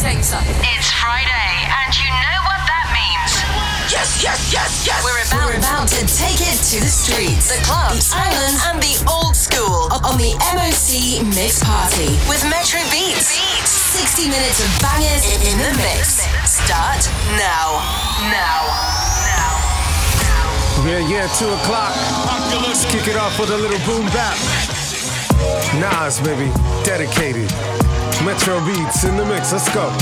Chaser. It's Friday, and you know what that means. Yes, yes, yes, yes. We're about to take it to the streets, the clubs, the islands, and the old school on the MOC Mix Party with Metro Beats. 60 minutes of bangers in the mix. Start now. Yeah, 2 o'clock. Let's kick it off with a little boom bap. Nas, baby, dedicated. Metro Beats in the mix, let's go.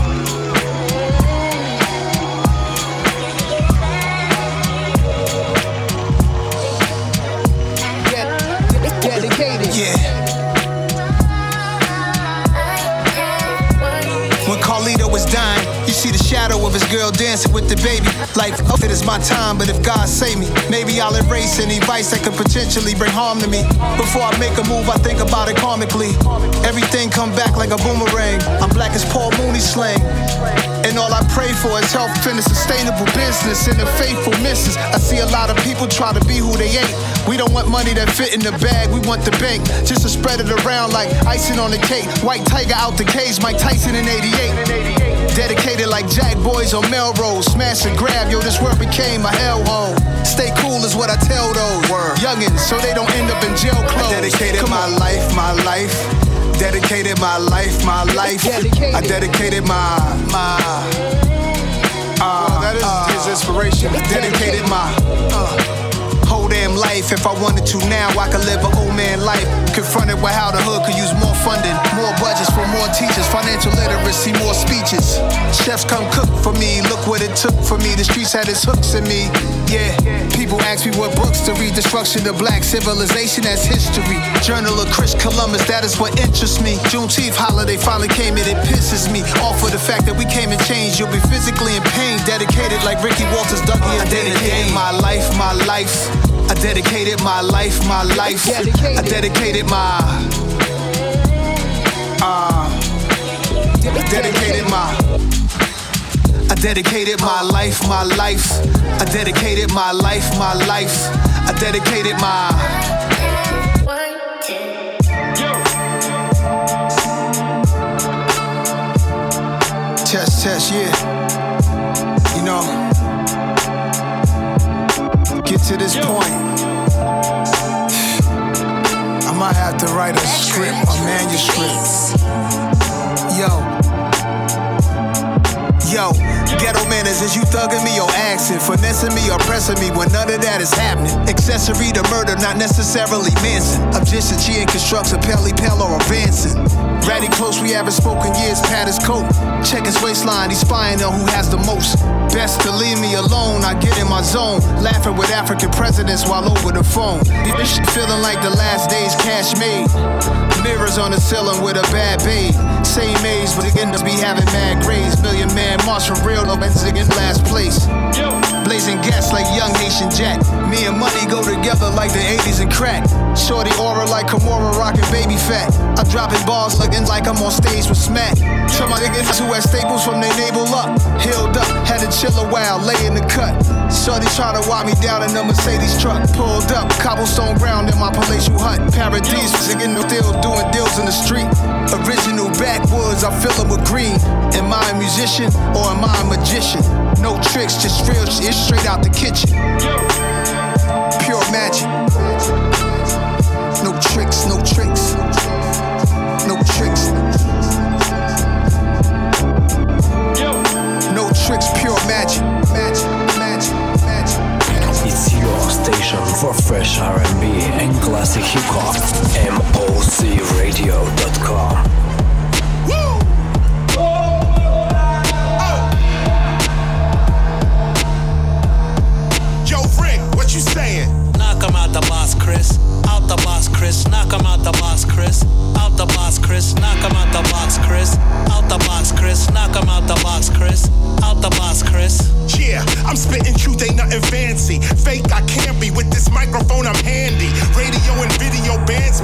Dedicated. Yeah. When Carlito was dying, you see the shadow of his girl dancing with the baby. Like, oh, it is my time, but if God save me, maybe I'll erase any vice that could potentially bring harm to me. Before I make a move, I think about it karmically. Everything come back like a boomerang. I'm black as Paul Mooney's slang. And all I pray for is health and a sustainable business and the faithful misses. I see a lot of people try to be who they ain't. We don't want money that fit in the bag, we want the bank. Just to spread it around like icing on the cake. White Tiger out the cage, Mike Tyson in 88. Dedicated like Jack Boys on Melrose. Smash and grab, yo, this world became a hellhole. Stay cool is what I tell those youngins, so they don't end up in jail clothes. I dedicated my life. Dedicated my life. I dedicated that is his inspiration. Dedicated my whole damn life. If I wanted to now, I could live an old man life. Confronted with how the hood could use more funding, more budgets for more teachers, financial literacy, more speeches. Chefs come cook for me, look what it took for me. The streets had its hooks in me. Yeah, people ask me what books to read. Destruction of black civilization, that's history. Journal of Chris Columbus, that is what interests me. Juneteenth holiday finally came and it pisses me off for the fact that we came and changed. You'll be physically in pain. Dedicated like Ricky Walters, Dougie, and dedicated my life. I dedicated my life. I dedicated my I dedicated my life. I dedicated my life. I dedicated my Test, yeah. You know, get to this point, I might have to write a script, a manuscript. Yo, ghetto manners, is you thugging me or axing, finessing me or pressing me when none of that is happening. Accessory to murder, not necessarily Manson. Objection, G and constructs a pale or advancing. Ratty close, we haven't spoken years, pat his coat. Check his waistline, he's spying on who has the most. Best to leave me alone, I get in my zone. Laughing with African presidents while over the phone. This shit feeling like the last days cash made. Mirrors on the ceiling with a bad babe. Same age, but again, be having mad grades. Million man march from real, no man's in last place. Blazing gas like young Haitian Jack. Me and money go together like the 80s and crack. Shorty aura like Kimura rocking baby fat. I'm dropping balls looking like I'm on stage with Smack. Tell my niggas who had staples from their navel up. Healed up, had to chill a while, lay in the cut. Shorty trying to walk me down in a Mercedes truck. Pulled up, cobblestone ground in my palatial hut. Paradise, singing still doing deals in the street. Original backwoods, I fill them with green. Am I a musician or am I a magician? No tricks, just real shit straight out the kitchen. Pure magic. No tricks. No tricks. No tricks, pure magic. It's your station for fresh R&B and classic hip-hop. MOCRadio.com. Yo, Rick, what you saying? Knock him out the boss, Chris. Out the boss, Chris. Knock him out the boss, Chris. Out the boss, Chris. Knock him out the box, Chris. Out the box, Chris. Knock him out the box, Chris. Out the box, Chris. Yeah, I'm spitting truth, ain't nothing fancy. Fake, I can't be. With this microphone, I'm handy. Radio and video bands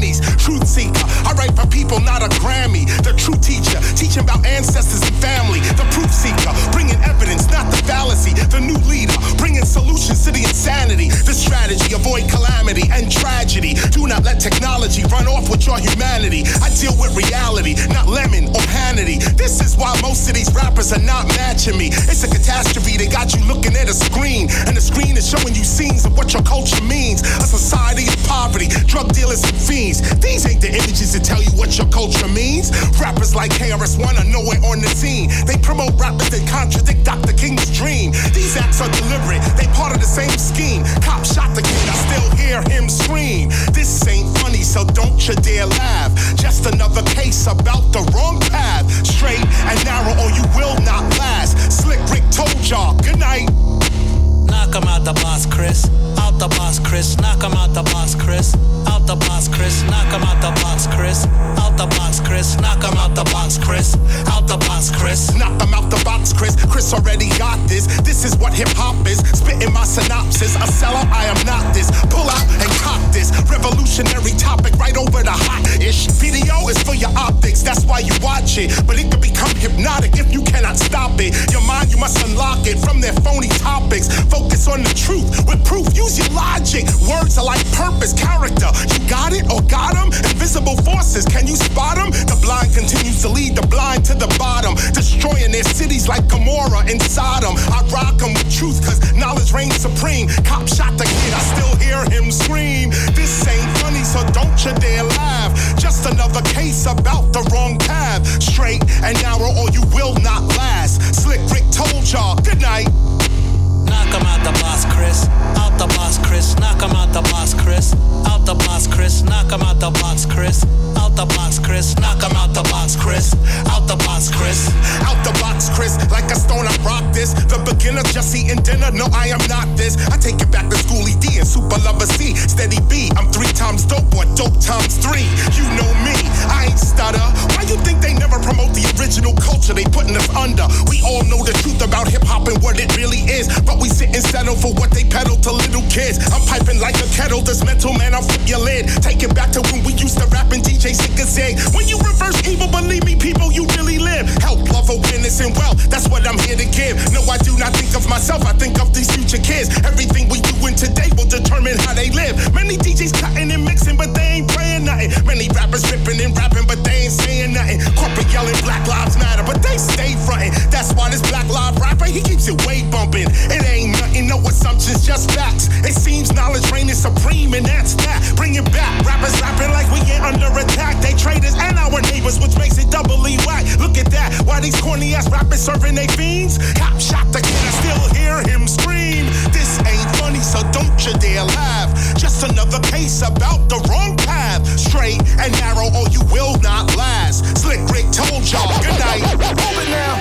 Grammys. Truth seeker, I write for people, not a Grammy. The true teacher, teaching about ancestors and family. The proof seeker, bringing evidence, not the fallacy. The new leader, bringing solutions to the insanity. The strategy, avoid calamity and tragedy. Do not let technology run off with your humanity. I deal with reality, not Lemon or Hannity. This is why most of these rappers are not matching me. It's a catastrophe, they got you looking at a screen, and the screen is showing you scenes of what your culture means. A society of poverty, drug dealers and fiends. These ain't the images that tell you what your culture means. Rappers like KRS-One are nowhere on the scene. They promote rappers that contradict Dr. King's dream. These acts are deliberate, they part of the same scheme. Cop shot the kid, I still hear him scream. This ain't funny, so don't you dare laugh. Just another case about the wrong path. Straight and narrow or you will not last. Slick Rick told y'all, good night. Knock him out the box, Chris. Out the box, Chris. Knock him out the box, Chris. Out the box, Chris. Knock him out the box, Chris. Out the box, Chris. Knock him out the box, Chris. Out the box, Chris. Knock him out the box, Chris. Chris already got this. This is what hip hop is. Spitting my synopsis. A sellout, I am not this. Pull out and cock this. Revolutionary topic right over the hot-ish. Video is for your optics. That's why you watch it. But it can become hypnotic if you cannot stop it. Your mind, you must unlock it from their phony topics. Focus on the truth with proof. Use your logic. Words are like purpose, character. You got it or got them? Invisible forces, can you spot them? The blind continues to lead the blind to the bottom, destroying their cities like Gomorrah and Sodom. I rock them with truth, cause knowledge reigns supreme. Cop shot the kid, I still hear him scream. This ain't funny, so don't you dare laugh. Just another case about the wrong path. Straight and narrow or you will not last. Slick Rick told y'all, good night. Knock him out the box, Chris. Out the box, Chris. Knock him out the box, Chris. Out the box, Chris. Knock him out the box, Chris. Out the box, Chris. Knock him out the box, Chris. Out the box, Chris. Out the box, Chris. Like a stone, I rock this. The beginner just eating dinner. No, I am not this. I take it back to Schoolie D and Super Lover C. Steady B. I'm 3 times dope or dope times 3. You know me. I ain't stutter. Why you think they never promote the original culture they putting us under? We all know the truth about hip hop and what it really is. But we sit and settle for what they peddle to little kids. I'm piping like a kettle, this mental man, I'll flip your lid. Take it back to when we used to rap and DJ Sick and say, when you reverse evil, believe me, people, you really live. Help, love, awareness, and wealth, that's what I'm here to give. No, I do not think of myself, I think of these future kids. Everything we doing today will determine how they live. Many DJs cutting and mixing, but they ain't playing nothing. Many rappers ripping and rapping, but they ain't saying nothing. Corporate yelling Black Lives Matter, but they stay frontin'. That's why this Black Lives rapper, he keeps it way bumping. It ain't nothing, no assumptions, just facts. It seems knowledge reigning supreme, and that's that. Bring it back, rappers rapping like we ain't under attack. They traitors and our neighbors, which makes it doubly whack. Look at that, why these corny ass rappers serving they fiends? Cop shot the kid, I still hear him scream. This ain't funny, so don't you dare laugh. Just another case about the wrong path. Straight and narrow or you will not last. Slick Rick told y'all, good night. Roll it now.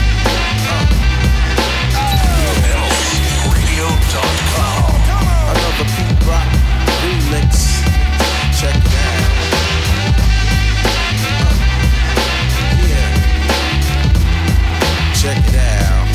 Another Pete Rock remix. Check it out. Yeah. Check it out.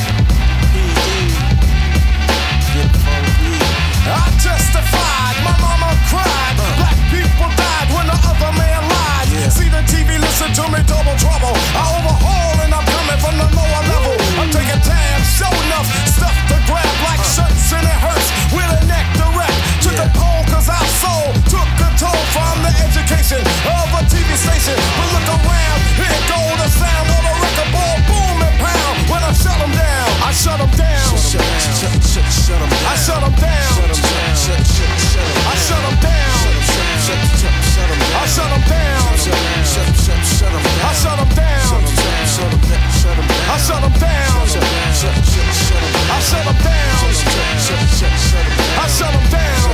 Get funky. I testified, my mama cried. Black people died when the other man lied. Yeah. See the TV, listen to me, double trouble. I overhaul and I'm coming from the lower level. I'm taking tabs, show enough stuff to grab like shirts and it hurts with a neck direct to the pole, cause our soul took control from the education of a TV station. But look around, here go the sound of a record ball, boom and pound. When I shut them down, I shut them down. Shut them down. I shut them down. I shut them down. I shut them down. I shut them down. I shut them down. I shut them down. I shut them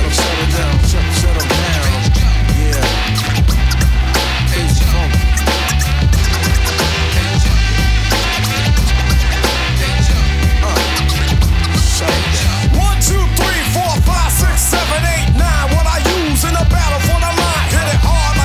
down. Yeah. Crazy funk. 1, 2, 3, 4, 5, 6, 7, 8, 9. What I use in a battle for the mind. Hit it hard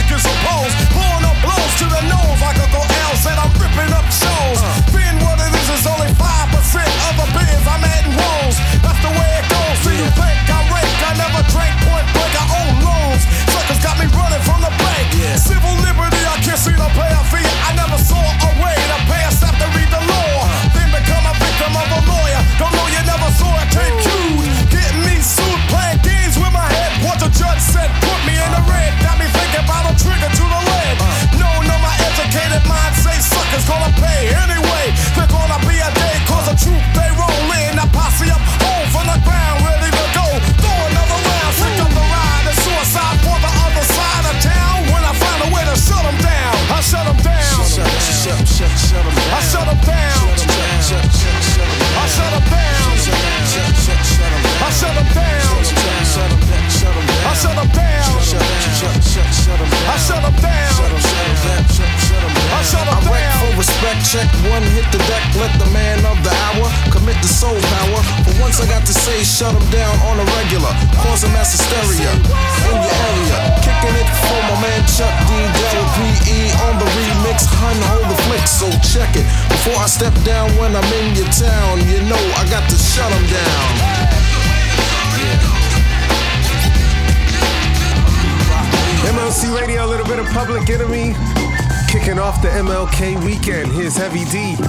check one, hit the deck, let the man of the hour commit the soul power. For once I got to say, shut him down on a regular, causing mass hysteria in your area. Kicking it for my man Chuck D. Del P.E. on the remix, hun, hold the flick, so check it. Before I step down when I'm in your town, you know I got to shut him down. MLC Radio, a little bit of Public Enemy. Kicking off the MLK weekend. Here's Heavy D.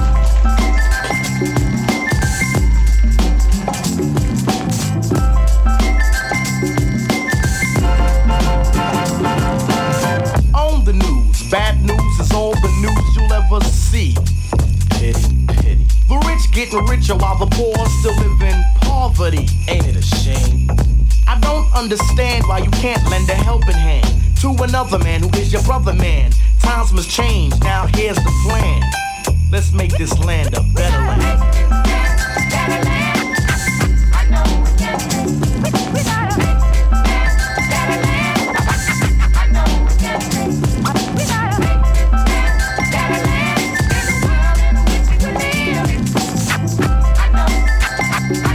On the news, bad news is all the news you'll ever see. Pity, pity. The rich getting richer while the poor still live in poverty. Ain't it a shame? I don't understand why you can't lend a helping hand to another man who is your brother, man. Times must change, now here's the plan. Let's make this land a better land. Better land. I know we can. We gotta make better land. I know we can. We gotta make better land. In the world in which we live. I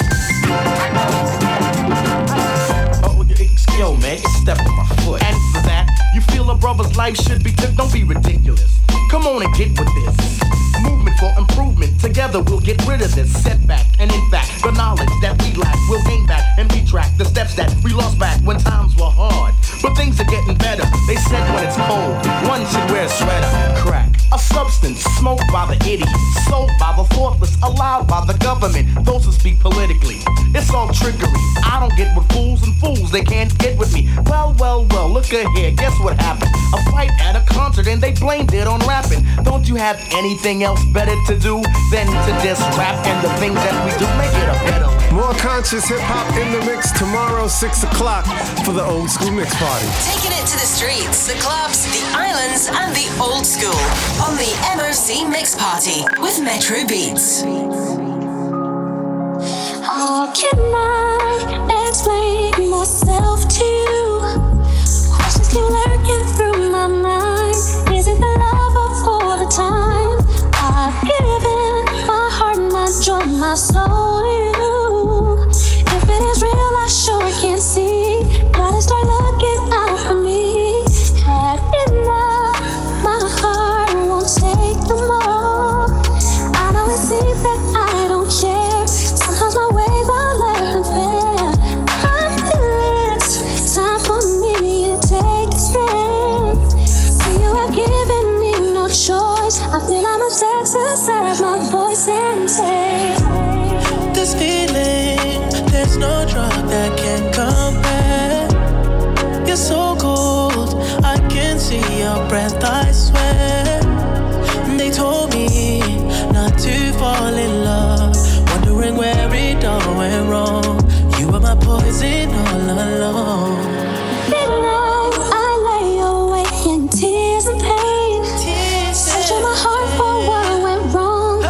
know. Oh, yo, man, you stepped on my foot. And for that, you feel a brother's life should be took. Don't be ridiculous. Come on and get with this. Movement for improvement. Together we'll get rid of this setback. And in fact, the knowledge that we lack, we'll gain back and retract the steps that we lost back when times were hard. But things are getting better. They said when it's cold, one should wear a sweater. Crack, a substance smoked by the idiot, sold by the thoughtless, allowed by the government, those who speak politically. It's all trickery. I don't get with fools, and fools, they can't get with me. Well, look at here, guess what happened? A fight at a concert and they blamed it on rapping. Don't you have anything else better to do than to just rap? And the things that we do make it a better land. More conscious hip-hop in the mix tomorrow, 6 o'clock for the Old School Mix Party. Taking it to the streets, the clubs, the islands, and the old school on the MOC Mix Party with Metro Beats. How can I explain myself to you? Questions keep lurking through my mind. Is it the love of all the time? I've given my heart, my joy, my soul to you. If it is real, I sure can see. Gotta start looking out for me. Had enough, my heart won't take no more. I know it seems that I don't care. Sometimes my ways are less than fair. I feel it's time for me to take a stand. See, you have given me no choice. I feel I must exercise my voice and say, this feeling, there's no drug that can compare. You're so cold, I can see your breath, I swear. They told me not to fall in love, wondering where it all went wrong. You were my poison all along. Midnight, I lay awake in tears and pain, searching my heart for what went wrong.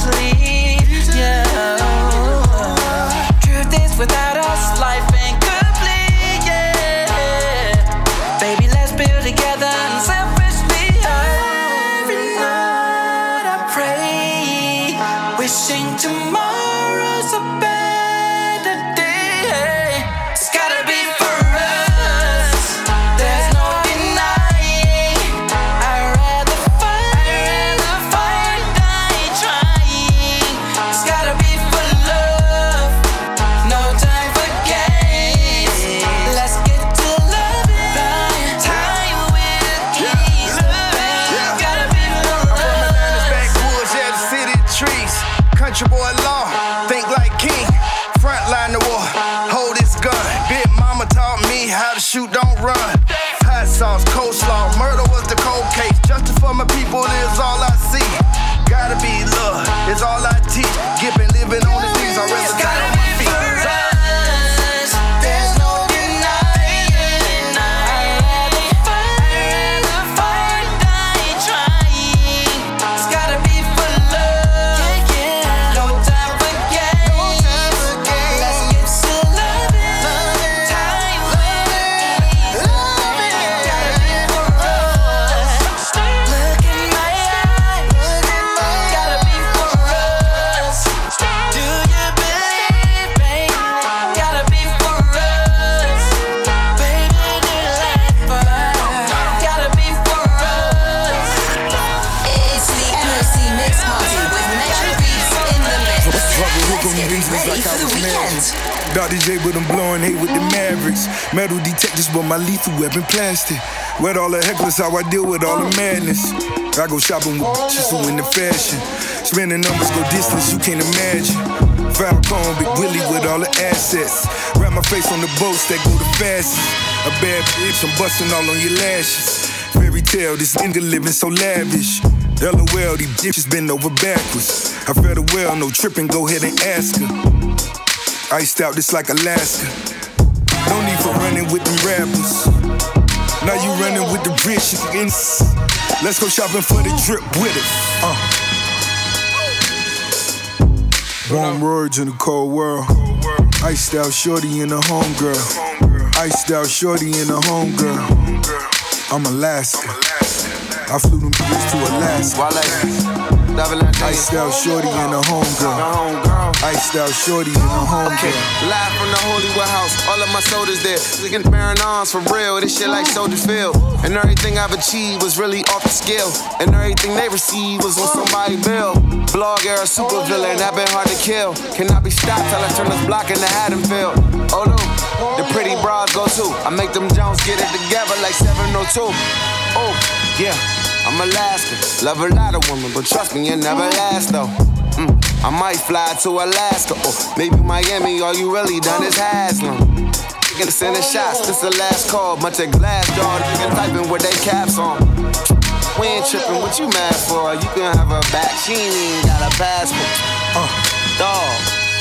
sleep. Yeah. Truth is, without us, life ain't complete. Yeah. Baby, let's build together and selfishly. Every night I pray, wishing tomorrow's a better day. It's gotta be for us. There's no denying. I'd rather fight, die trying. It's gotta be for love. No time for games. Let's get to loving. Time will keep loving. Gotta be for us. Backwoods, yeah, the city trees. Country boy law, think like king. Frontline the war, hold his gun. Big mama taught me how to shoot, don't run. Hot sauce, coleslaw, murder was the cold case. Justice for my people is all I see. Gotta be love, is all I teach. Giving, living on the things I rather die on my feet. There's no denying. I'd rather fight, die trying. It's gotta be for love. No time for games. Let's get to loving. Time will keep loving. Gotta be for us. Look in my eyes. Gotta be for us. Do you believe, baby? Gotta be for us. Baby, do you like us? Gotta be for us. It's the MOC Mix Party with Metro Beats in the mix. Let's get ready for the weekend. Dr. J, but I'm blowing hate with the Mavericks. Metal detectors, but my lethal weapon plastic. With all the hecklers, how I deal with all the madness. I go shopping with bitches who in the fashion. Spending numbers go distance you can't imagine. Falcon, Big Willie with all the assets. Wrap my face on the boats that go the fastest. A bad bitch, I'm busting all on your lashes. Fairy tale, this nigga living so lavish. LOL, these bitches bend over backwards. I fed her well, no tripping, go ahead and ask her. Iced out this like Alaska. No need for running with them rappers. Now you running with the rich niggas. Let's go shopping for the drip with us. Warm words in a cold world. Iced out shorty in a homegirl. Iced out shorty in a homegirl. I'm Alaska. I flew them bitches to Alaska. Iced out shorty in a homegirl. Iced out shorty in a homegirl. Live from the Holy Warehouse, all of my soldiers there. Looking bearing arms for real, this shit like Soldier Field. And everything I've achieved was really off the scale. And everything they received was on somebody's bill. Blog era super villain, that been hard to kill. Cannot be stopped till I turn this block into Haddonfield. Oh no, the pretty bras go too. I make them Jones get it together like 702. Oh, yeah. I'm Alaska, love a lot of women, but trust me, it never lasts though. I might fly to Alaska, or maybe Miami, all you really done is Haslam. Niggas sending shots, this the last call, bunch of glass jaw, niggas typing with they caps on. We ain't tripping, what you mad for? You can have a back, she ain't even got a passport. Dog,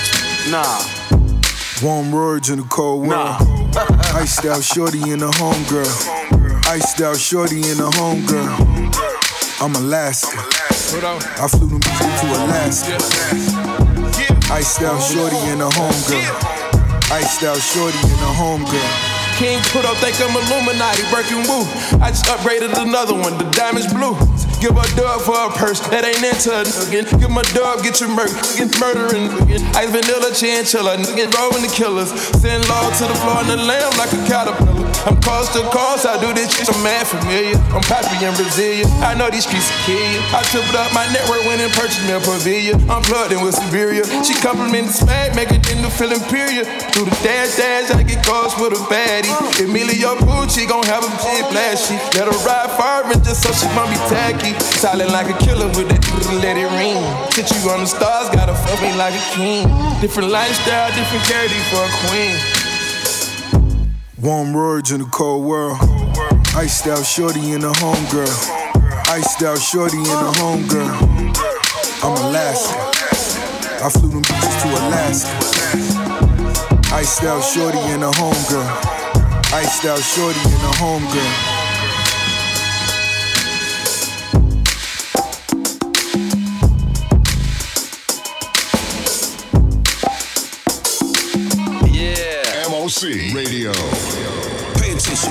nah. Warm words in a cold world. Iced out shorty in a homegirl. Iced out shorty in a homegirl. I'm Alaska. I flew them bitches to Alaska. Iced out shorty in a homegirl. Iced out shorty in a homegirl. King put up, think I'm Illuminati, Birkin Woo. I just upgraded another one, the diamond's blue. Give a dub for a purse, that ain't into a nugget. Give my dub, get your murk, get murdering. Ice vanilla, chinchilla, nigga rolling the killers. Send log to the floor and the lamb like a caterpillar. I'm coast to coast, I do this shit, I'm mad familiar. I'm Pappy in Brazilian, I know these streets will kill you. I tripled up my network, went and purchased me a pavilion. I'm plugged in with Siberia. She complimented smack, make it into feel imperial. Do the dash, I get close with a baddie. Emilio Pucci gon' have a big flashy. Let her ride fervent just so she won't be tacky. Silent like a killer with that let it ring. Hit you on the stars, gotta fuck me like a king. Different lifestyle, different charity for a queen. Warm words in a cold world. Iced out shorty in a homegirl. Iced out shorty in a homegirl. I'm Alaska. I flew them bitches to Alaska. Iced out shorty in a homegirl. Iced out shorty in a homegirl. DOC Radio. Pay attention.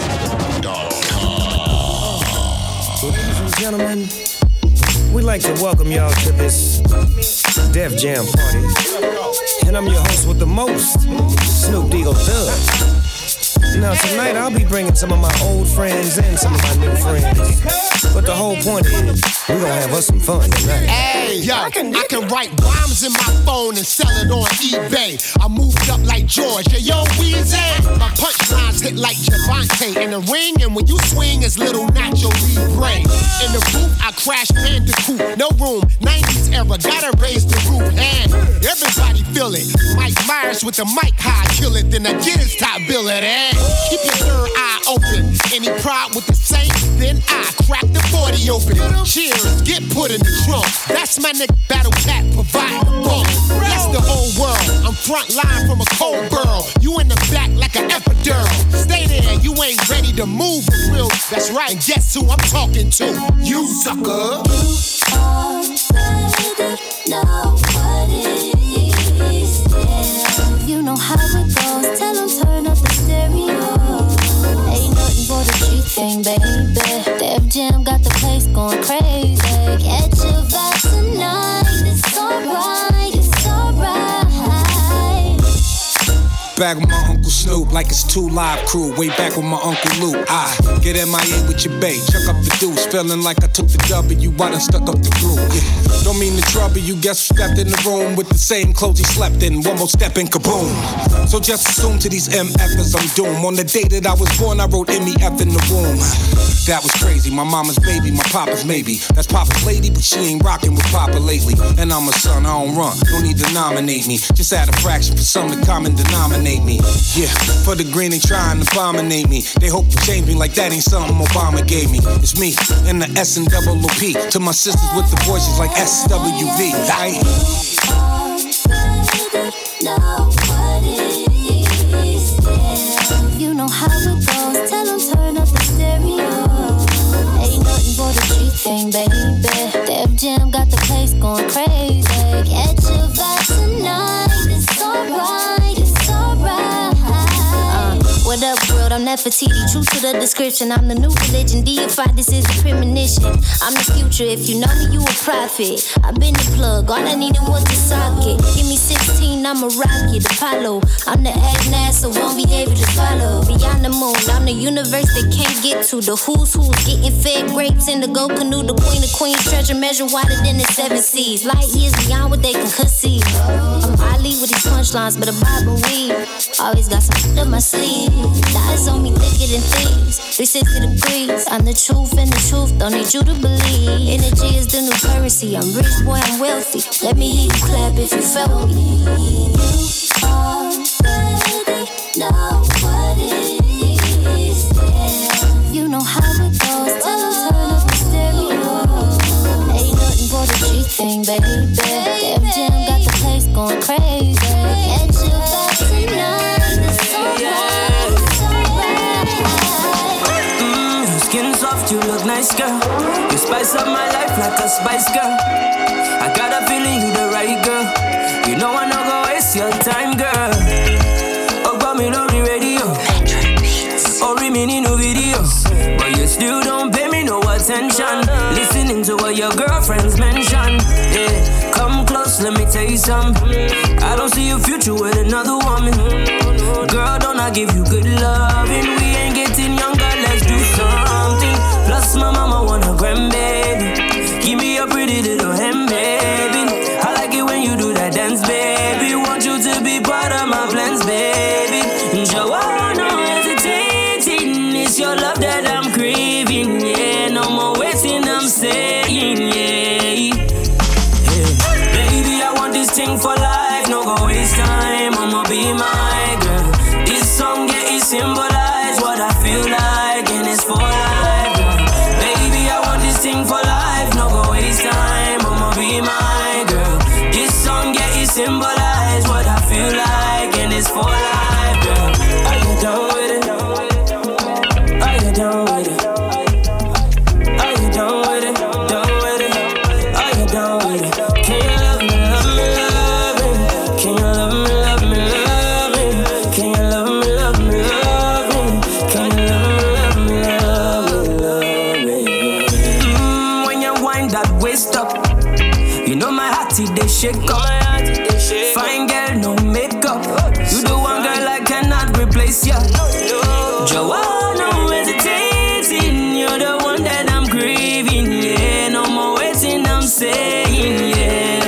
Ladies and gentlemen, we'd like to welcome y'all to this Def Jam party. And I'm your host with the most, Snoop Deagle Thug. Now tonight I'll be bringing some of my old friends and some of my new friends. But the whole point is, we're gonna have us some fun tonight. Hey, yo, I can write rhymes in my phone and sell it on eBay. I moved up like George, yo, Weezy. My punchlines hit like Javante in the ring, and when you swing, it's little Nacho Libre. In the booth, I crash Bandicoot, no room, 90s era, gotta raise the roof, and everybody feel it. Mike Myers with the mic high, kill it, then I get his top billet, and keep your third eye open. Any pride with the Saints, then I crack the 40 open. Cheers, get put in the trunk. That's my nigga Battle Cat providing the bump. That's the whole world. I'm front line from a cold girl. You in the back like an epidural. Stay there, you ain't ready to move for real. That's right, and guess who I'm talking to? You sucker. You already know what it is. Yeah. You know how it goes. Tell them turn up the stereo. Ain't nothing but a G thing, baby. Def Jam got the place going crazy. Catch your vibe tonight. It's alright, it's alright. Back with my Uncle Snoop like it's 2 Live Crew. Way back with my Uncle Luke. I get MIA with your bae, chuck up the deuce. Feeling like I took the W, I done stuck up the glue. Yeah. Don't mean to trouble you, guess who stepped in the room with the same clothes he slept in. One more step and kaboom. So just assume to these MFers I'm doomed. On the day that I was born, I wrote MEF in the womb. That was crazy, my mama's baby, my papa's maybe. That's Papa's lady, but she ain't rocking with Papa lately. And I'm a son, I don't run, don't need to nominate me. Just add a fraction for something to common denominate me. Yeah, for the green they trying to abominate me. They hope to change me like that ain't something Obama gave me. It's me and the S and double OP. To my sisters with the voices like SWV. Right? Know what it is, yeah. You know how it goes. Tell them turn up the stereo. Ain't nothing but a G thing, baby. Def Jam got the place going crazy. Catch your vibe tonight. It's alright, it's alright. What up, world? I'm Nefertiti, true to the description. I'm the new religion, deified, this is the premonition. I'm the future, if you know me, you a prophet. I've been the plug, all I needed was the socket. Give me 16, I'm a rocket, Apollo. I'm the NASA, won't be able to follow. Beyond the moon, I'm the universe they can't get to. The who's getting fed grapes in the go canoe. The queen of queens, treasure measure wider than the 7 seas. Light years beyond what they can conceive. I'm Ali with these punchlines, but a Bible weed. Always got some up my sleeve. Lies on me thicker than thieves. 360 degrees. I'm the truth and the truth. Don't need you to believe. Energy is the new currency. I'm rich, boy, I'm wealthy. Let me hear you clap if you felt me. You already know what it is. Yeah. You know how it goes. Tell them turn up the stereo. Ain't nothing but a G thing, baby. Def Jam got the place going crazy. Catch your vibe tonight. Skin soft, you look nice, girl. You spice up my life like a spice girl. I got a feeling you the right girl. You know I not gonna waste your time, girl. Oh, got me on the radio. Or me no videos. But you still don't pay me no attention. Listening to what your girlfriends mention. Yeah, come close, let me tell you something. I don't see a future with another woman. Girl, don't I give you good loving? We ain't getting younger, let's do something. Plus my mama want a grandbaby. Give me a pretty little hand, baby. I like it when you do that dance, baby. Want you to be part of my plans, baby. Joanna, no hesitating. It's your love that I'm craving, yeah. No more waiting, I'm saying, yeah. Baby, I want this thing for life. No go waste time, I'ma be my girl. This song, yeah, it symbolize what I feel like, and it's for life, girl. Baby, I want this thing for life. No go waste time, I'ma be my girl. This song, yeah, it symbolize what I feel like, and it's for life, girl. Are you done with it? Are you done with it? Are you done with it? Done with it? Are you done with it? Can you love me, love me, love me? Can you love me, love me, love me? Can you love me, love shake up. Fine girl, no makeup. You the one girl I cannot replace ya. Joanna, no hesitating. You're the one that I'm craving, yeah. No more waiting, I'm saying, yeah.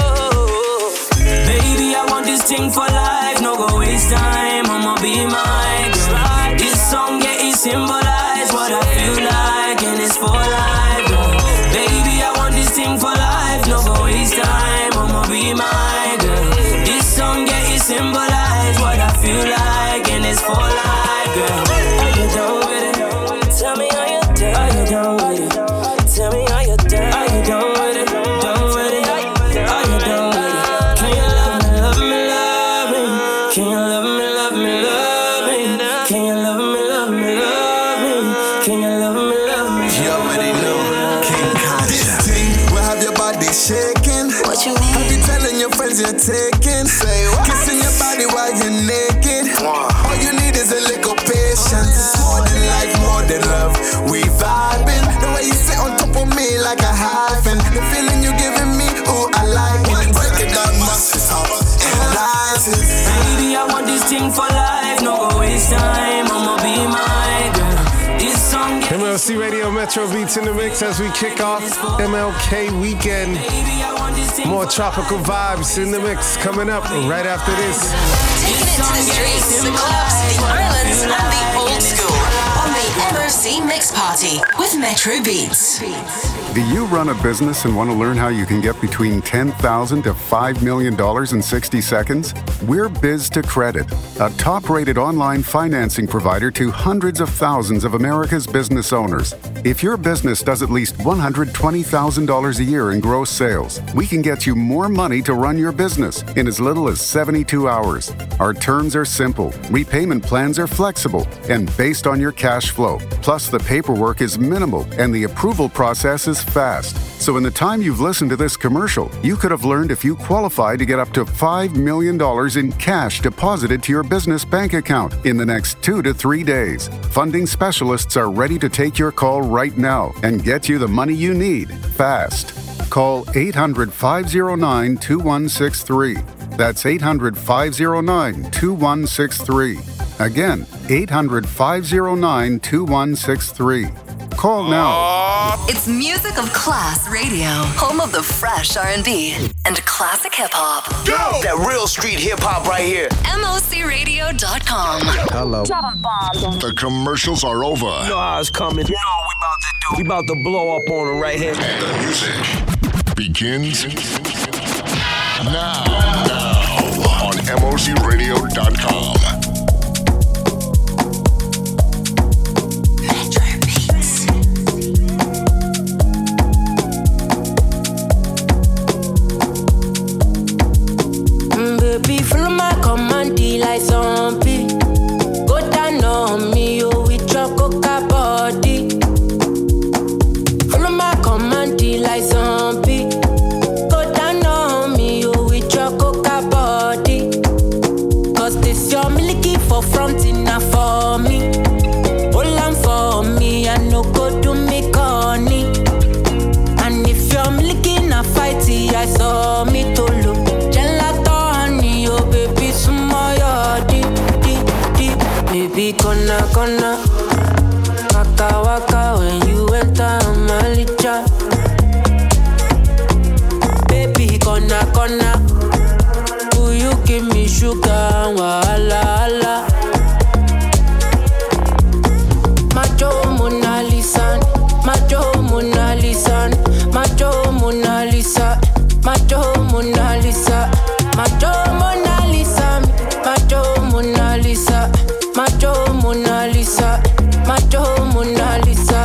Baby, I want this thing for life. No go waste time, I'ma be my girl. This song, yeah, it symbolize what I feel like, and it's for life, girl. Baby, I want this thing for life. No go waste time, I'ma be my girl. This song, yeah, it symbolize what I feel like, and it's for life, girl. Are you done with it? Tell me how you done. Are you done with it? Tell me how you done. Are you done with it? Done with it? Are you done with it? Can you love me, love me, love me? Can you love me, love me, love me? Can you love me, love me, love me? Can you love me, love me? You already know, King Kanye. This thing will have your body shaking. What you mean? Have you telling your friends you're taking? Say what? Kissing your body while you're naked. All you need is a little patience. It's more than life, more than love. We vibing. The way you sit on top of me like a hyphen. The feeling you giving me, ooh, I like it. Break it down, muscles up and rises. Baby, I want this thing for life. No go waste time, I'ma be my girl. This song, MLC Radio Metro Beats in the mix as we kick off MLK weekend. More tropical vibes in the mix coming up right after this. Taking it to the streets, the clubs, the islands, and the old school on the MOC Mix Party with Metro Beats. Do you run a business and want to learn how you can get between $10,000 to $5 million in 60 seconds? We're Biz to Credit, a top-rated online financing provider to hundreds of thousands of America's business owners. If your business does at least $120,000 a year in gross sales, we can get you more money to run your business in as little as 72 hours. Our terms are simple, repayment plans are flexible, and based on your cash flow. Plus, the paperwork is minimal and the approval process is fast. So in the time you've listened to this commercial, you could have learned if you qualify to get up to $5 million in cash deposited to your business bank account in the next 2 to 3 days. Funding specialists are ready to take your call right now and get you the money you need fast. Call 800-509-2163. That's 800-509-2163. Again, 800-509-2163. Call now. It's music of class radio, home of the fresh R&B and classic hip hop. Go! That real street hip hop right here. MOCRadio.com. Hello. The commercials are over. You know how it's coming. You know what we about to blow up on them right here. And the music begins now on MOCRadio.com. Baby, follow my command, like zombie. Go down on me, oh, with your coca body. Follow my command, like zombie. Go down on me, oh, with your coca body. Cause this your milky for front enough for me. Hold on for me, I no go do me corny. And if you're milky na fighty, I saw me to look. Baby, gonna waka waka when you enter Malicha. Baby, gonna will you give me sugar? Wala ala. Macho Mona Lisa, Macho Mona Lisa, Macho Mona Lisa, Macho Mona Lisa, Macho Mona Lisa, Macho Mona Lisa. Macho Mona Lisa, Macho Mona Lisa.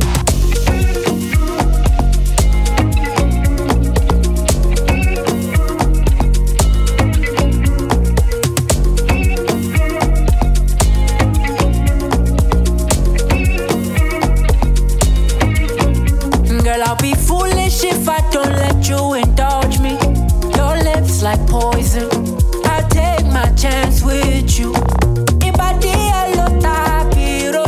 Girl, I'll be foolish if I don't let you indulge me. Your lips like poison. I'll take my chance with you. Ibadi alota piro.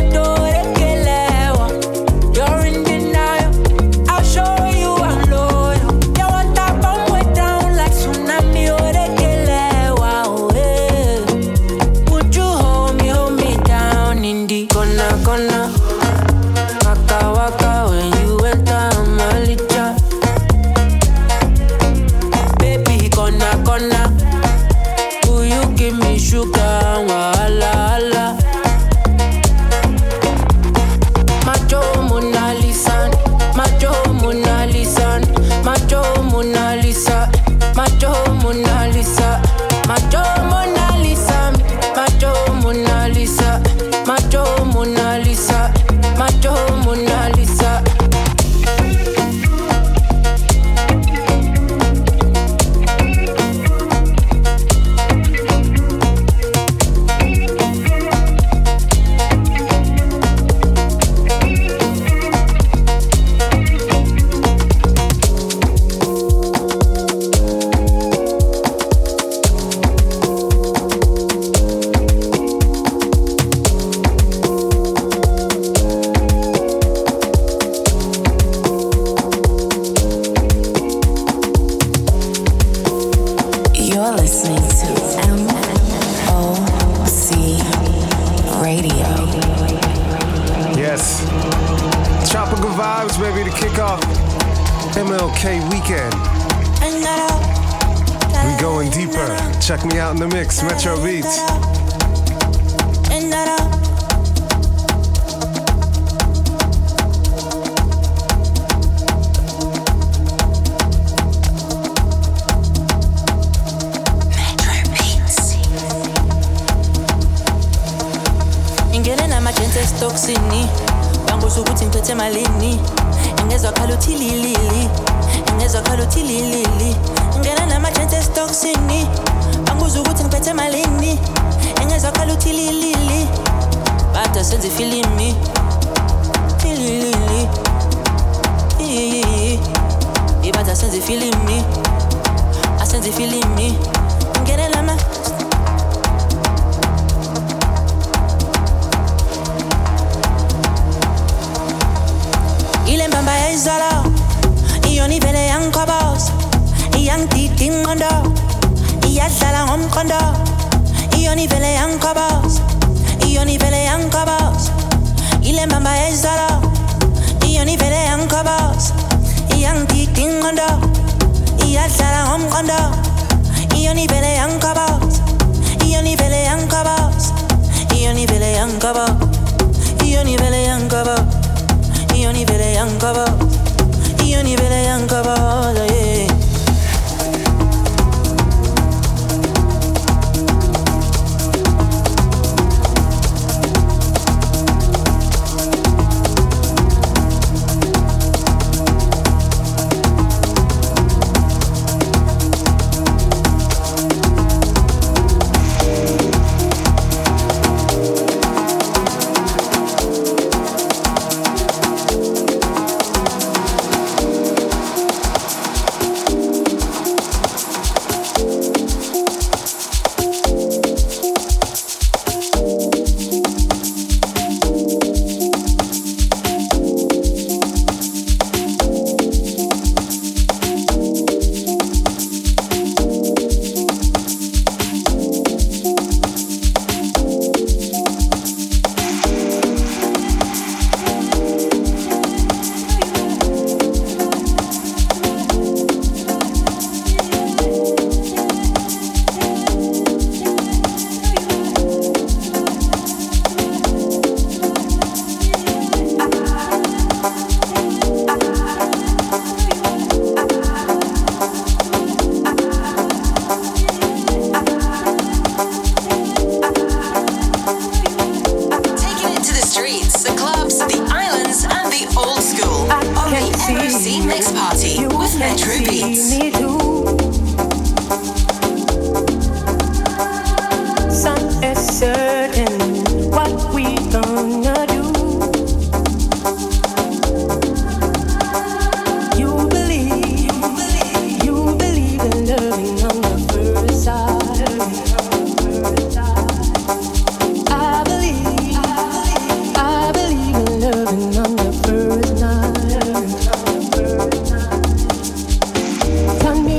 Radio. Yes. Tropical vibes, baby, to kick off MLK weekend. We going deeper. Check me out in the mix, Metro Beats. Toxini, bangoza ukuthi ngiphethe malini, ngezwa khala uthililili, ngezwa khala uthililili, ngena namagents toxini, bangoza ukuthi ngiphethe malini, ngezwa khala uthililili, bada senze filimi, fililili, ibada senze filimi, asenze filimi, ngena nama ile mbamba ya izala iyo ni vele yankobos iyangididi ngondo iyadlala ngomqondo iyo ni vele yankobos iyo ni vele yankobos ile mbamba ya izala iyo ni vele yankobos iyangididi ngondo iyadlala ngomqondo iyo ni vele yankobos iyo ni vele yankobos iyo ni vele yankobos iyo ni vele yankobos io ni vele yankaba, yeah. Tell me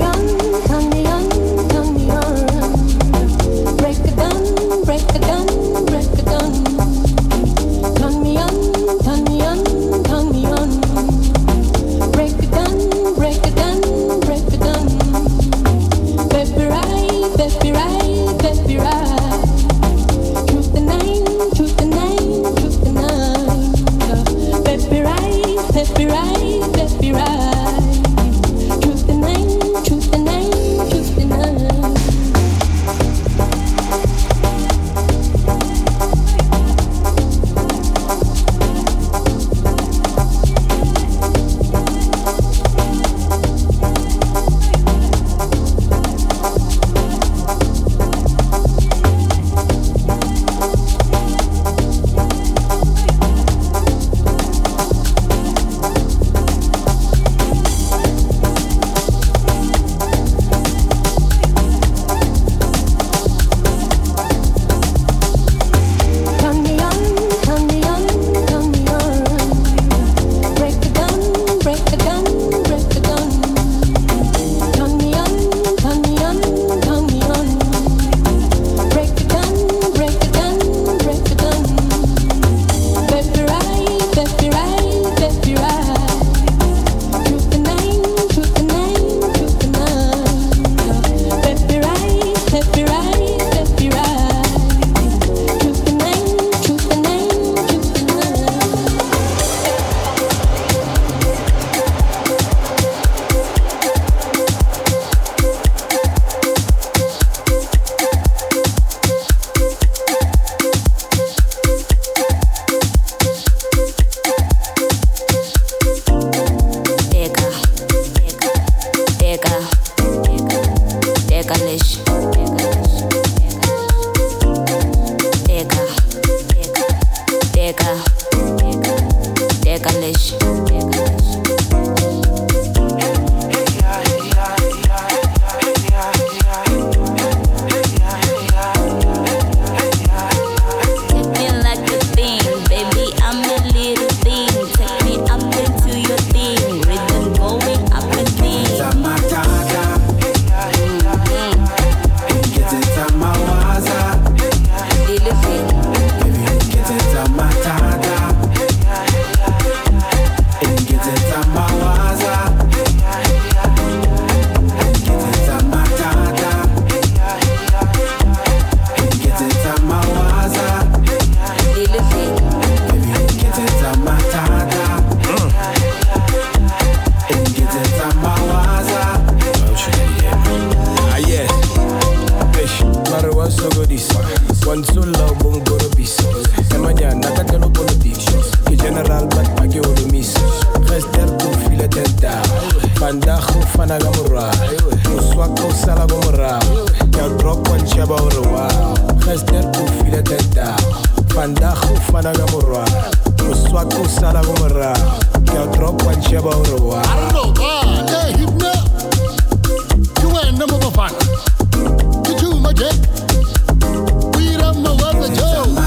un coro piso. De mañana cantando politicians. Que general bat pa que olo miso. Rester tu file tenta. Fandajo fanagamura. Uswako salagomura. Que al drop one chaba oroa. Rester tu file tenta. Fandajo fanagamura. Uswako salagomura. Que al drop one chaba oroa. Hey, Hypno. You ain't number one. Did you, my dick? We don't know what to do.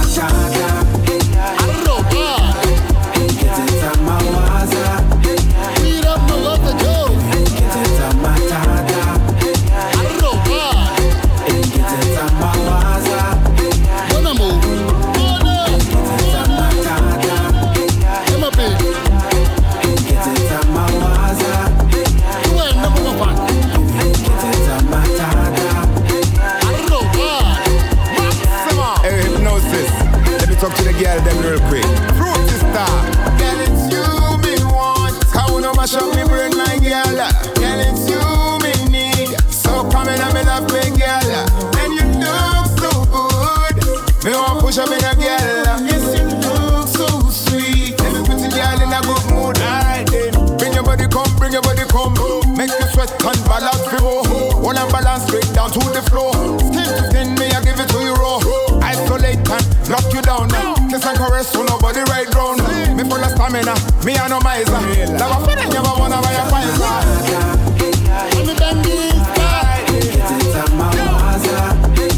Talk to the girl them real quick. Fruity star. Girl, it's you me want. How no mash up me brain, my girl. Girl, it's you me need. So come in and me love me girl. And you look so good. Me want push up in a girl. Yes, you look so sweet. Let me put the girl in a good mood. Alright then. Bring your body come. Make you sweat and balance for more. One and balance straight down to the floor. Skin to skin, me I give it to you raw. Isolate and lock you down now. Kiss and caress so nobody right round. Me full of stamina, me a no miser. Love a friend, never wanna buy a pizza. Let me bend this guy. Get it a mawaza.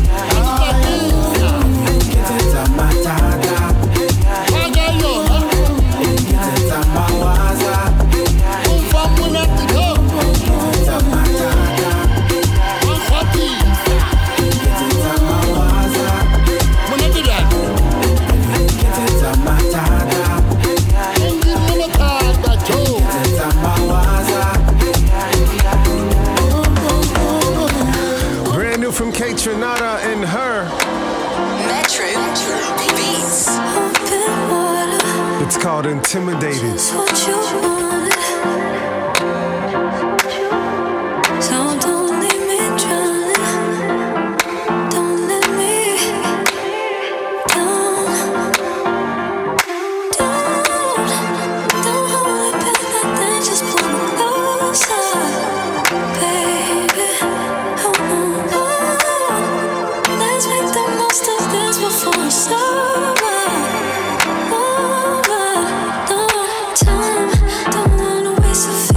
Get it a matada. Get it a mawaza. Move up when I have to go. Get it a matada. What's up, get it a mawaza. When I do that. Get it a matada. Get it a matada, Joe. Get it a mawaza. Brand new from Kate Trinata and her. Metro Beats. It's called Intimidated. Time, don't wanna waste a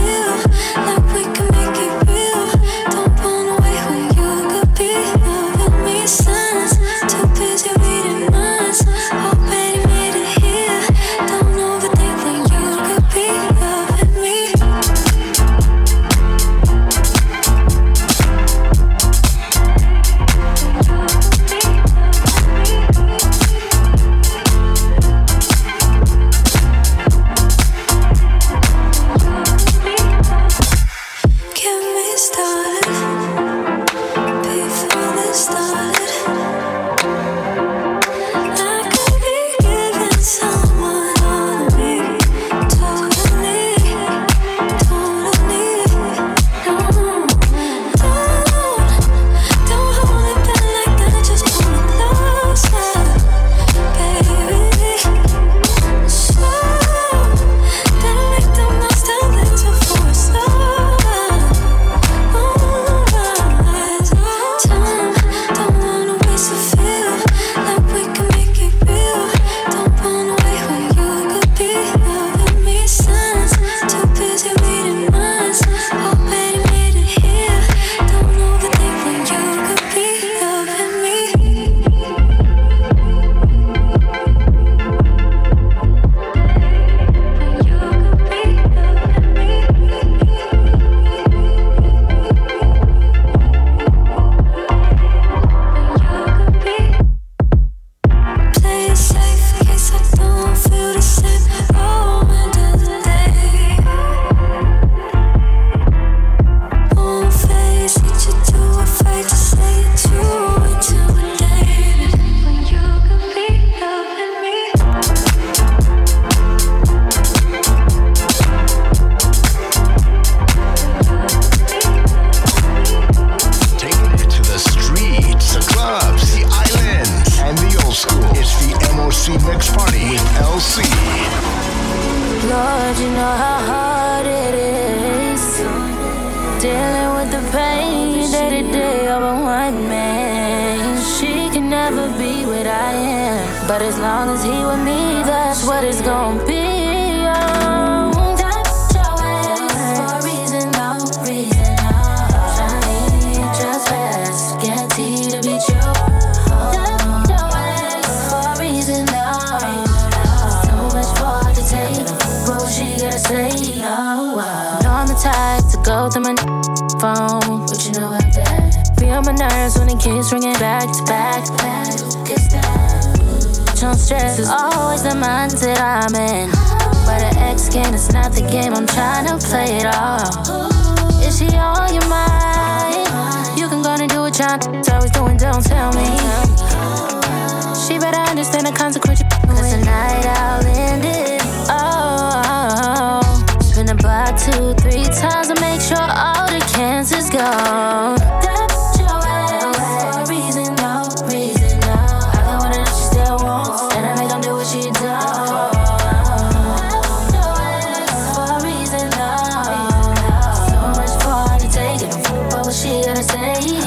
MOC Mix Party with LC. Lord, you know how hard it is dealing with the pain day to day of a one man. She can never be what I am, but as long as he with me, that's what it's gonna be. Go through my phone, but you know I'm dead. Feel my nerves when the kids ringing back to back. Don't stress, it's always the mindset I'm in. But an ex game is not the game, I'm trying to play it off. Is she on your mind? You can go and do what John always doing, don't tell me. She better understand the consequence, cause tonight I'll end it. Oh, spin the block 2-3 times to make sure all the cancer's gone. That's your ass for a reason, no reason, no. I got one that she still wants, and I make them do what she does. That's your ass for a reason, no. So much for her to take it, but what she gotta say?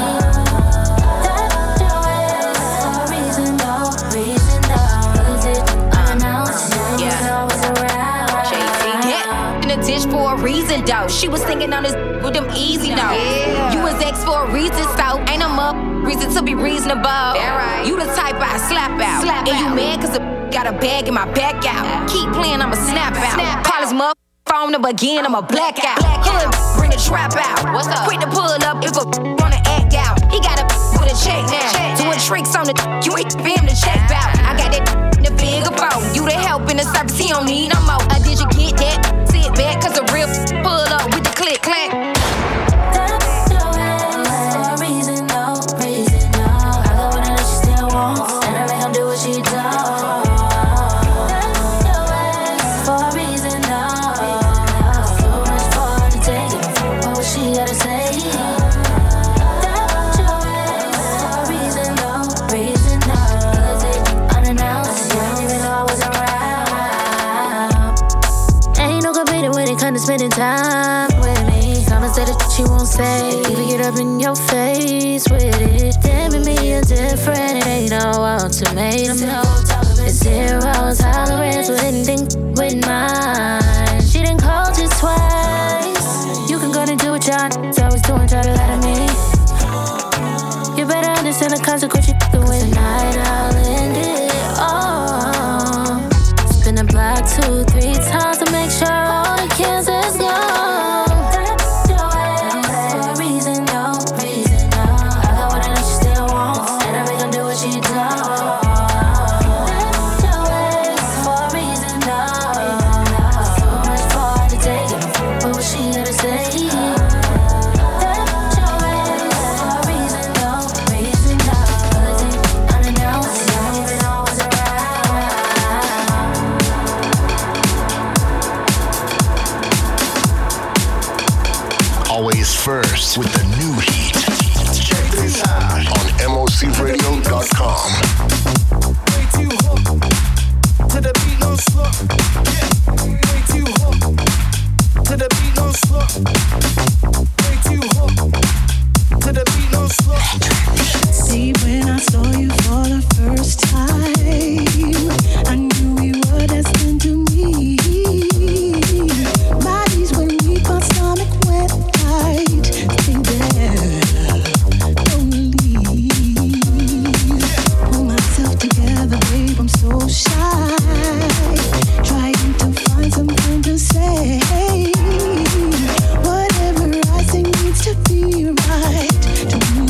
That's your ass for a reason, no reason, no. Is it unannounced? Yeah. Always around. In a dish for a reason, though. She was thinking on this with them easy, though. Yeah. You was ex for a reason, so ain't no more reason to be reasonable. Right. You the type I slap out. And you mad cause got a bag in my back out. Keep playing, I'ma snap out. Call his mother phone up again, I'ma black out. Hood, bring the trap out. What's up? Quick to pull up if a wanna act out. He got a with a check now. Doing tricks on the you ain't for him to check out. I got that in the bigger boat. You the help in the service, he don't need no more. Did you get that? Sit back, cause the real pull up with the click clack. That's your ass for a reason, no reason, no. I got one that she still wants, and I make them do what she does. That's your ass for a reason, no. So much for her to take it, but what she gotta say? That's your ass for a reason, no reason, no. Is it unannounced? You don't even know I was around. Ain't no competing when it comes to spending time with me. Someone said that she won't say, even get up in your face with it. Damn me indifferent, it ain't no ultimatum. It's zero tolerance with anything with mine. She didn't call just twice. You can go and do what John always doing, try to lie to me. You better understand the consequence you with. Tonight I'll end it all. Spin the block 2-3 times to make sure all the cancer's gone. That's your ass for a reason, no reason, no. I got one that she still wants, and I make them do what she does. That's your ass for a reason, no. So much for her to take it, but what she gotta say? That's your ass for a reason, no reason, no. Is it unannounced? You don't even know I was around. Always first with the new heat. Check this out on MOCRadio.com. Way too hot. To the beat, no slump. Yeah. Way too hot. To the beat, no slump. Way too hot. To the beat, no slump. See, when I saw you for the first time, I knew you were destined to meet. Bodies when we my stomach went tight. Stay there, don't leave. Pull myself together, babe, I'm so shy. Trying to find something to say. Whatever I say needs to be right to you.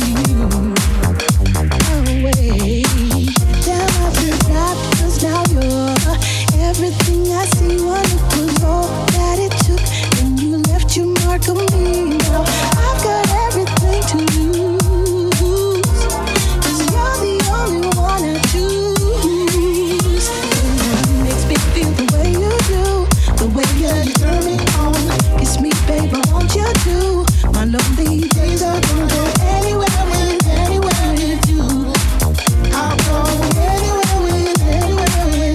Away. Damn, I forgot, 'cause now you're everything I see. What it was all that it took, and you left your mark on me. Now I've got everything to lose, 'cause you're the only one I choose. It makes me feel the way you do, the way you turn me on. Kiss me, babe, won't you do? My lonely days are gonna go anywhere with you. I'll go anywhere with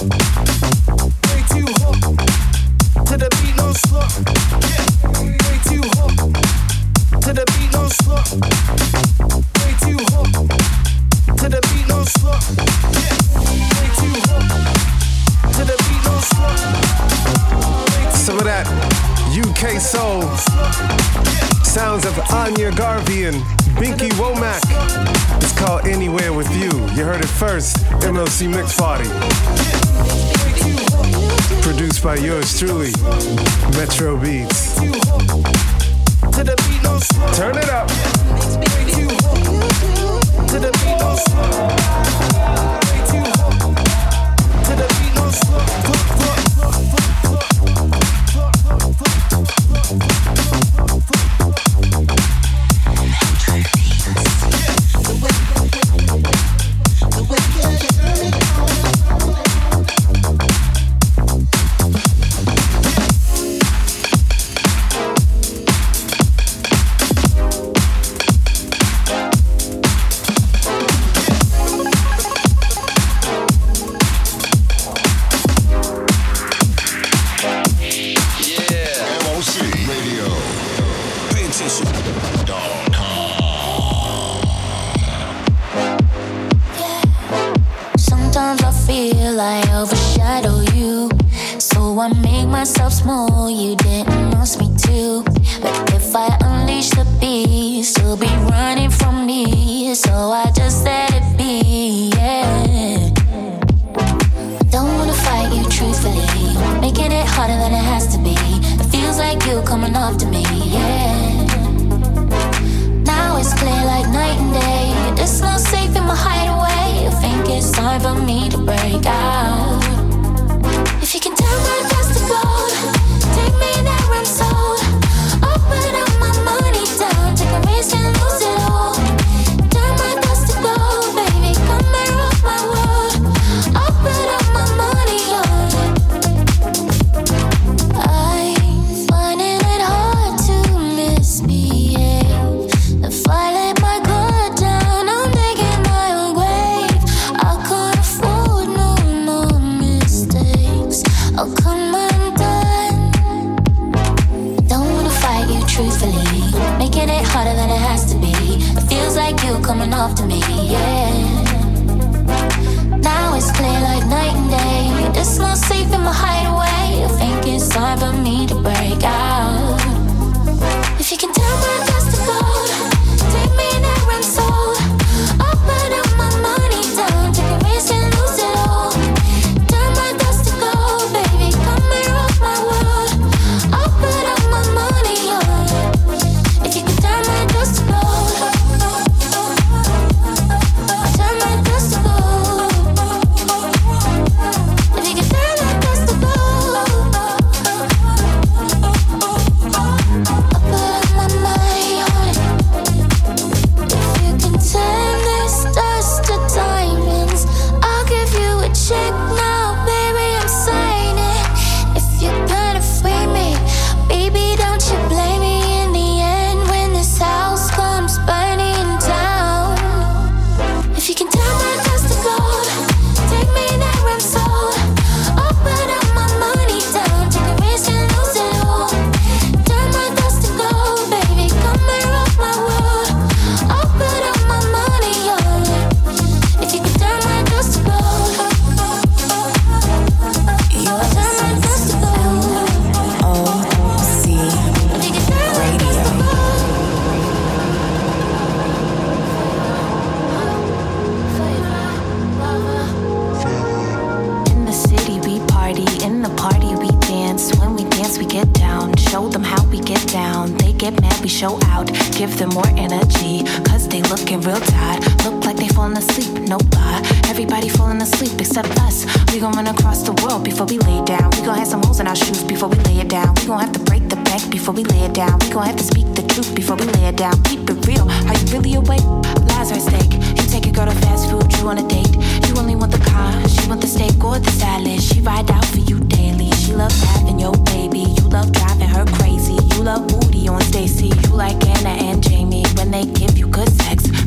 Way too hot. To the beat non-stop. Way too hot. To the beat non-stop. Way too hot. To the beat non-stop. Way too hot. To the beat non-stop. Some of that UK soul. Sounds of Anya Garvey and Binky Womack. It's called Anywhere With You. You heard it first, MLC Mix Party. Produced by yours truly, Metro Beats. Turn it up.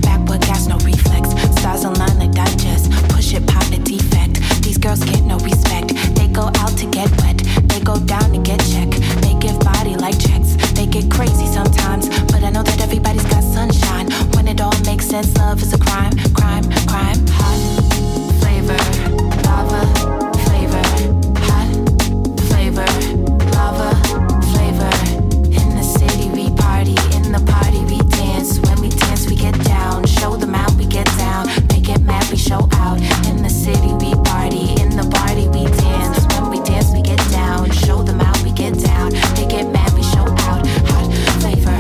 Stars align like digest. Push it, pop it, defect. These girls get no respect. to get wet. They go down to get checked. They give body like checks. They get crazy sometimes, but I know that everybody's got sunshine. When it all makes sense, love is a crime, crime, crime. Hot flavor, lava flavor. Hot flavor, lava flavor. In the city we party, in the party we dance. When we dance we get down, show them out we get down. They get mad we show out. In the city we party, in the party we dance. When we dance we get down, show them out we get down. They get mad we show out. Hot flavor,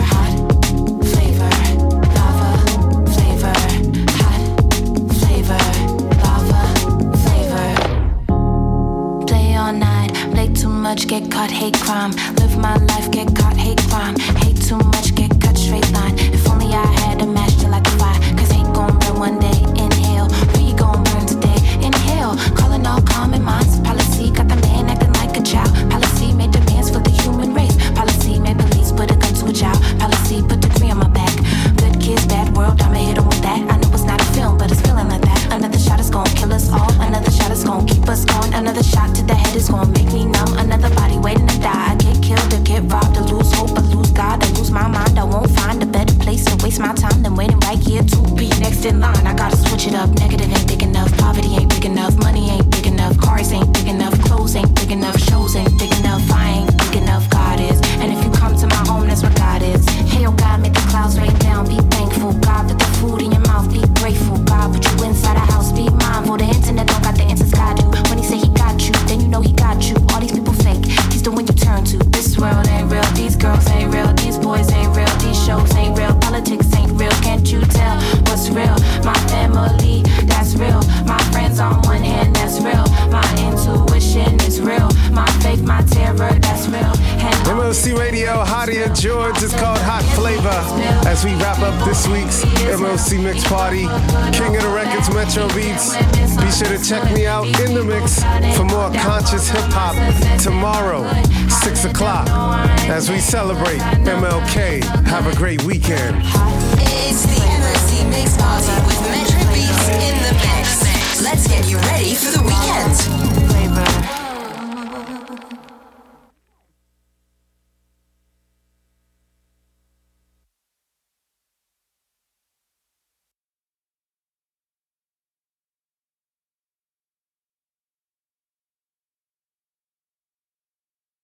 lava flavor. Hot flavor, lava flavor. Play all night, play too much, get caught, hate crime. Live my life, get caught, hate crime. Hate too much, get cut, straight line. If only I had a match till I could fly. Cause hate gon' burn one day, inhale. We gon' burn today, inhale. Calling all common minds. Policy got the man acting like a child. Policy made demands for the human race. Policy made police put a gun to a child. Policy put degree on my back. Good kids, bad world, I'ma hit 'em with that. I know it's not a film, but it's feeling like that. Another shot is gon' kill us all. Another shot is gon' keep us going. Another shot to the head is gon' make me numb. Another body waiting to die. I get killed or get robbed or lose hope or lose God or lose my mind. I won't find a better place to waste my time than waiting right here to be next in line. I gotta switch it up. Negative ain't big enough. Poverty ain't big enough. Money ain't big enough. Cars ain't big enough. Clothes ain't big enough. Shows ain't big enough. I ain't big enough. God is. And if you come to my home, that's what God is. Hey, oh God, make the clouds rain down. Be thankful. God, put the food in your mouth. Be grateful. God, put you inside a house. Be mindful. The internet don't got the answers God do. When he say he got you, then you know he got you. All these people fake. He's the one you turn to. This world ain't real. These girls ain't real. These boys ain't real. These shows ain't real. Politics ain't real. Can't you tell what's real? My family, that's real. My friends on one hand, that's real. My intuition is real. My faith, my terror, that's real. MOC Radio, Hadia George, it's called Hot Flavor. As we wrap up this week's MOC Mix Party, King of the Records, Metro Beats. Be sure to check me out in the mix for more conscious hip hop tomorrow, 6 o'clock, as we celebrate MLK. Have a great weekend. It's the MOC Mix Party with Metro Beats in the mix. Let's get you ready for the weekend. Flavor.